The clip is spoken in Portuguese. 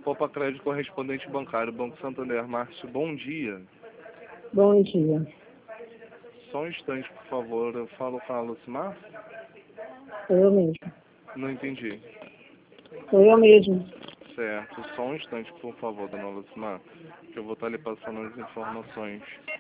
Copa Crédito Correspondente Bancário, Banco Santander. Márcio, bom dia. Bom dia. Só um instante, por favor. Eu falo com a Lucimar? Sou eu mesmo. Não entendi. Sou eu mesmo. Certo. Só um instante, por favor, dona Lucimar, que eu vou estar lhe passando as informações.